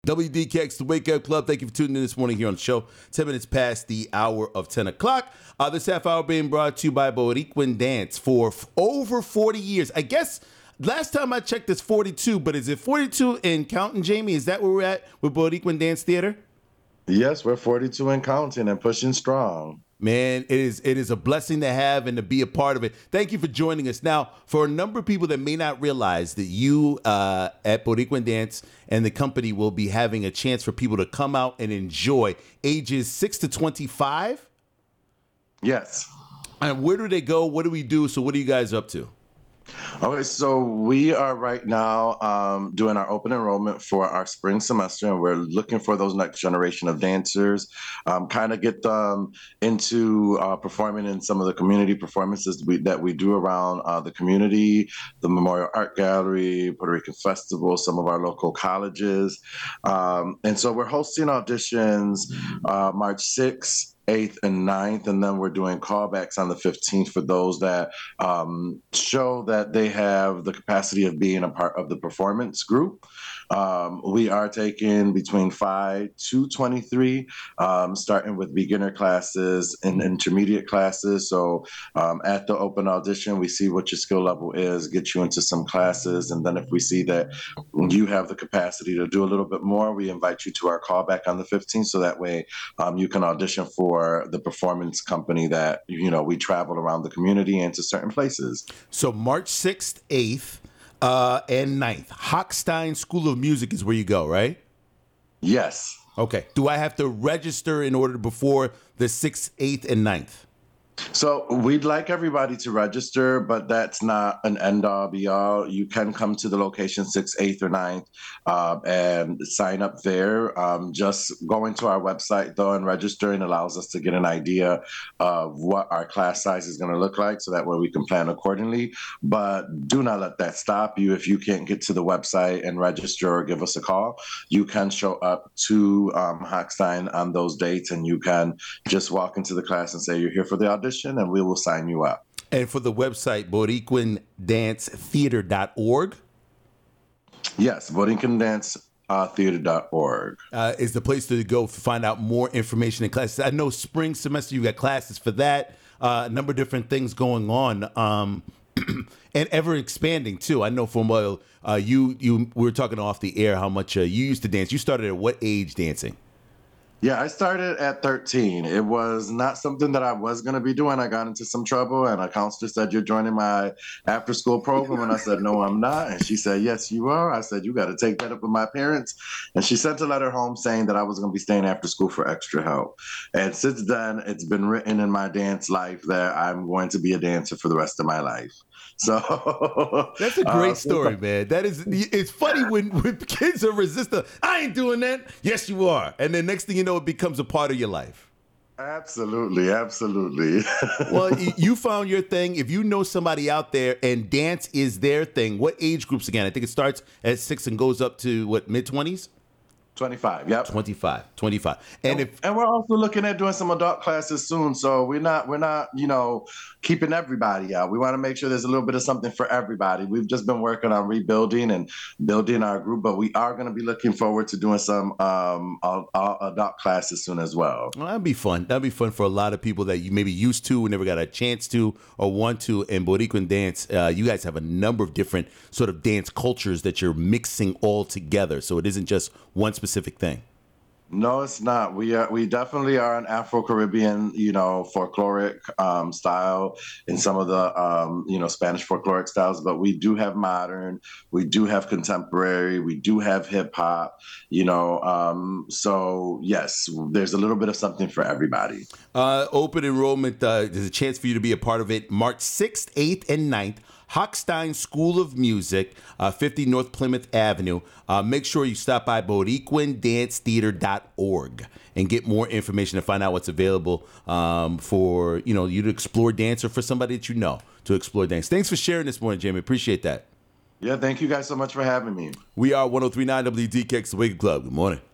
WDKX, the Wake Up Club. Thank you for tuning in this morning here on the show. 10 minutes past the hour of 10 o'clock. This half hour being brought to you by Boricuan Dance for over 40 years. I guess last time I checked, it's 42, but is it 42 and counting, Jamie? Is that where we're at with Boricuan Dance Theater? Yes, we're 42 and counting and pushing strong. Man, it is a blessing to have and to be a part of it. Thank you for joining us. Now, for a number of people that may not realize that you at Boricuan Dance and the company will be having a chance for people to come out and enjoy ages 6 to 25. Yes. And where do they go? What do we do? So what are you guys up to? Okay, so we are right now doing our open enrollment for our spring semester, and we're looking for those next generation of dancers, kind of get them into performing in some of the community performances that we do around the community, the Memorial Art Gallery, Puerto Rican Festival, some of our local colleges. And so we're hosting auditions March 6th, 8th and 9th, and then we're doing callbacks on the 15th for those that show that they have the capacity of being a part of the performance group. We are taking between 5 to 23, starting with beginner classes and intermediate classes. So at the open audition, we see what your skill level is, get you into some classes, and then if we see that you have the capacity to do a little bit more, we invite you to our callback on the 15th, so that way you can audition for the performance company that, you know, we travel around the community and to certain places. So March 6th, 8th, and 9th, Hochstein School of Music is where you go, right? Yes. Okay. Do I have to register in order before the 6th, 8th, and 9th? So we'd like everybody to register, but that's not an end-all be-all. You can come to the location 6th, 8th, or 9th and sign up there. Just going to our website, though, and registering allows us to get an idea of what our class size is going to look like, so that way we can plan accordingly. But do not let that stop you. If you can't get to the website and register or give us a call, you can show up to Hochstein on those dates, and you can just walk into the class and say you're here for the audition, and we will sign you up. And for the website, BoricuanDanceTheater.org? Yes, BoricuanDanceTheater.org is the place to go to find out more information and classes. I know spring semester, you got classes for that, a number of different things going on, and ever expanding too. I know from we were talking off the air how much you used to dance. You started at what age dancing? Yeah, I started at 13. It was not something that I was going to be doing. I got into some trouble, and a counselor said, "You're joining my after-school program." And I said, "No, I'm not." And she said, "Yes, you are." I said, "You got to take that up with my parents." And she sent a letter home saying that I was going to be staying after school for extra help. And since then, it's been written in my dance life that I'm going to be a dancer for the rest of my life. So that's a great story, man. That is, it's funny when kids are resistant. I ain't doing that. Yes, you are. And then next thing you know, it becomes a part of your life. Absolutely. Absolutely. Well, you found your thing. If you know somebody out there and dance is their thing, what age groups again? I think it starts at 6 and goes up to what, mid-20s? 25, yep. 25. And we're also looking at doing some adult classes soon. So we're not, keeping everybody out. We want to make sure there's a little bit of something for everybody. We've just been working on rebuilding and building our group, but we are going to be looking forward to doing some adult classes soon as well. Well, that'd be fun. That'd be fun for a lot of people that you maybe used to, never got a chance to, or want to. And Boricuan Dance, you guys have a number of different sort of dance cultures that you're mixing all together. So it isn't just one specific thing. No, it's not. We definitely are an Afro-Caribbean, folkloric style in some of the, Spanish folkloric styles, but we do have modern, we do have contemporary, we do have hip hop, so yes, there's a little bit of something for everybody. Open enrollment, there's a chance for you to be a part of it March 6th, 8th, and 9th. Hochstein School of Music, 50 North Plymouth Avenue. Make sure you stop by BoricuanDanceTheater.org and get more information to find out what's available for you to explore dance, or for somebody that you know to explore dance. Thanks for sharing this morning, Jamie. Appreciate that. Yeah, thank you guys so much for having me. We are 103.9 WDKX, The Wake Up Club. Good morning.